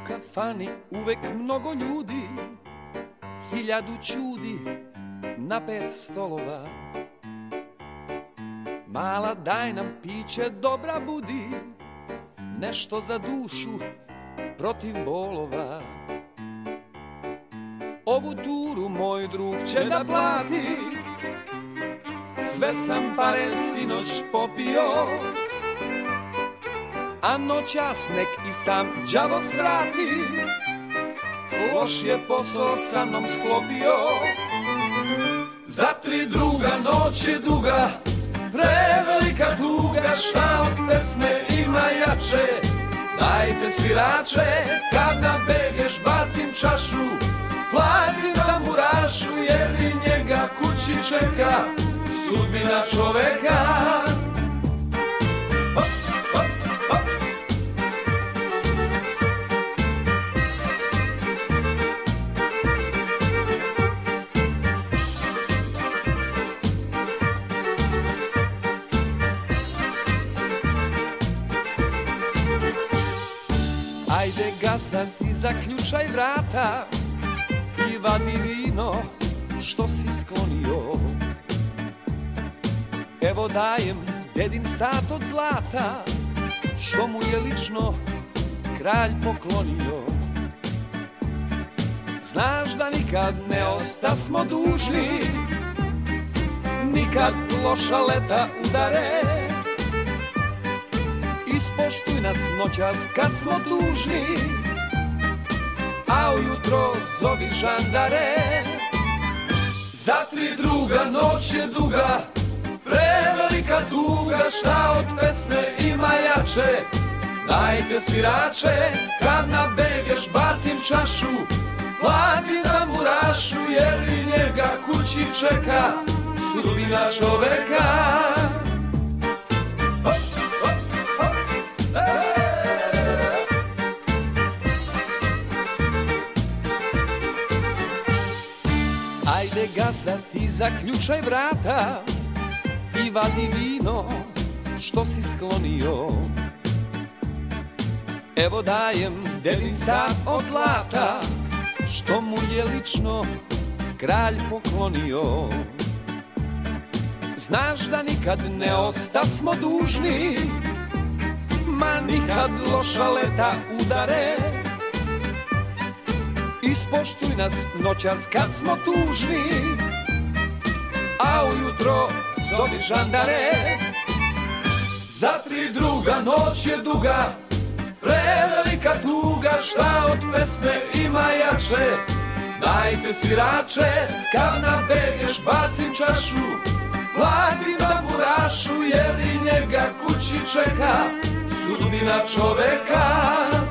kafani uvek mnogo ljudi, 1000 ćudi na 5 stolova. Mala daj nam piće, dobra budi, nešto za dušu protiv bolova. Ovu turu moj drug će da plati, sve sam pare sinoć popio, a noćas nek i sam đavo svrati, loš je posao sa mnom sklopio. Za 3 druga noć je duga, prevelika tuga, šta od pesme ima jače? Dajte svirače, kad na begeš bacim čašu, platim tamburašu, jer i njega kući čeka sudbina čoveka. Ajde gazda ti zaključaj vrata i vadi vino što si sklonio. Evo dajem dedin sat od zlata što mu je lično kralj poklonio. Znaš da nikad ne ostasmo dužni, nikad loša leta udare. Ispoštuj nas noćas kad smo tužni, a ujutro zovi žandare. Za 3 druga noć je duga, prevelika tuga, šta od pesme ima jače? Dajte svirače, kad na begeš bacim čašu, platim tamburašu, jer i njega kući čeka sudbina čoveka. Ajde gazda ti zaključaj vrata i vadi vino što si sklonio. Evo dajem dedin sat od zlata što mu je lično kralj poklonio. Znaš da nikad ne ostasmo dužni, ma nikad loša leta udare. Ispoštuj nas noćas kad smo tužni, a ujutro zovi žandare. Za 3 druga noć je duga, prevelika tuga, šta od pesme ima jače? Dajte svirače, kad na begeš bacim čašu, platim tamburašu, jer i njega kući čeka sudbina čoveka.